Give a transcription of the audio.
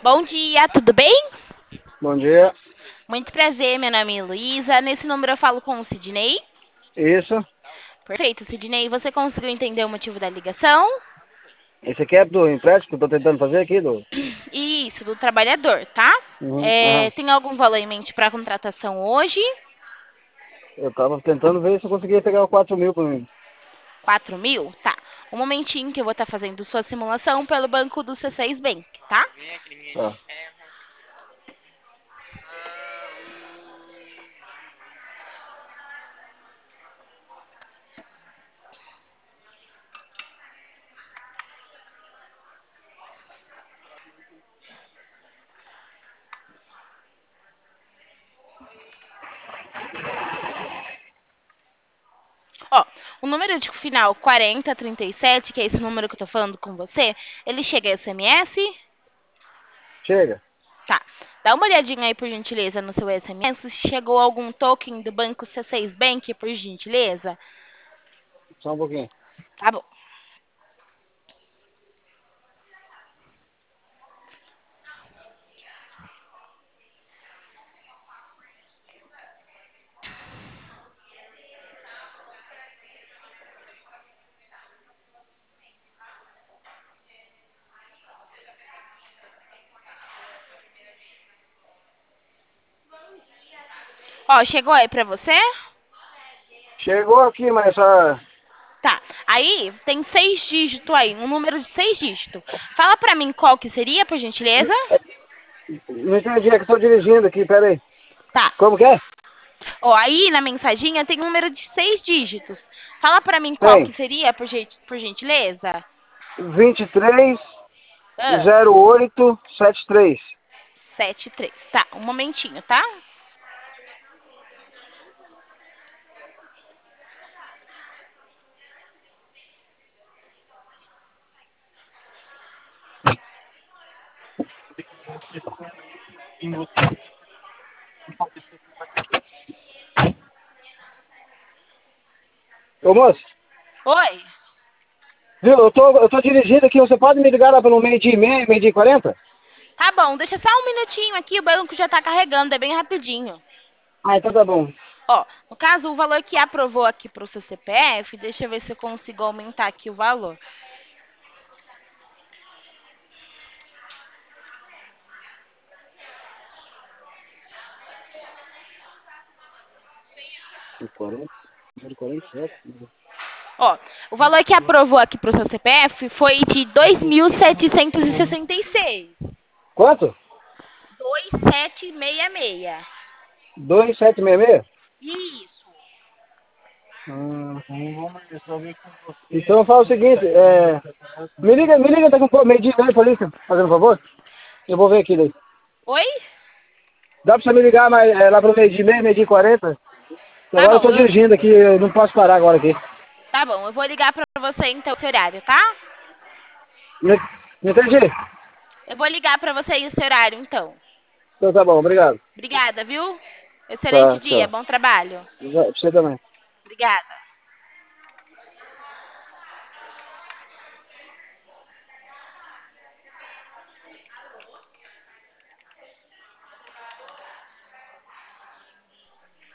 Bom dia, tudo bem? Bom dia. Muito prazer, meu nome é Luísa. Nesse número eu falo com o Sidney. Isso. Perfeito, Sidney. Você conseguiu entender o motivo da ligação? Esse aqui é do empréstimo que eu tô tentando fazer aqui, do. Isso, do trabalhador, tá? Uhum, aham. Tem algum valor em mente para contratação hoje? Eu tava tentando ver se eu conseguia pegar o 4.000 por mim. 4.000? Tá. Um momentinho que eu vou estar fazendo sua simulação pelo banco do C6 Bank, tá? Tá. Ó, o número de final 4037, que é esse número que eu tô falando com você, ele chega a SMS? Chega. Tá. Dá uma olhadinha aí, por gentileza, no seu SMS. Se chegou algum token do banco C6 Bank, por gentileza? Só um pouquinho. Tá bom. Ó, chegou aí pra você? Chegou aqui, mas só. Tá. Aí tem 6 dígitos aí, um número de 6 dígitos. Fala pra mim qual que seria, por gentileza? Não entendi, é que eu tô dirigindo aqui, pera aí. Tá. Como que é? Ó, aí na mensaginha tem um número de 6 dígitos. Fala pra mim qual que Tem. seria, por gentileza? 23 Ah, 08 73. 73. Tá, um momentinho, tá? Ô moço, Oi. viu? Eu tô dirigindo aqui, você pode me ligar lá pelo meio-dia e meia, meio-dia e 40? Tá bom, deixa só um minutinho aqui, o banco já tá carregando, é bem rapidinho. Ah, então tá bom. Ó, no caso, o valor que aprovou aqui pro seu CPF, deixa eu ver se eu consigo aumentar aqui o valor. De 40? De 47? Ó, o valor que aprovou aqui pro seu CPF foi de 2.766. Quanto? 2766. 2766? Isso. Então fala o seguinte, me liga daqui um pouco, meio-dia aí, polícia, fazendo um favor. Eu vou ver aqui daí. Oi? Dá pra você me ligar lá pro meio-dia e meia, meio-dia e 40? Tá Agora eu bom, tô dirigindo aqui, eu não posso parar agora aqui. tá bom, eu vou ligar pra você então esse horário, tá? Não, não entendi? Eu vou ligar pra você esse horário então. Então tá bom, obrigado. Obrigada, viu? Excelente Tá, dia, tchau. bom trabalho. Pra você também. Obrigada.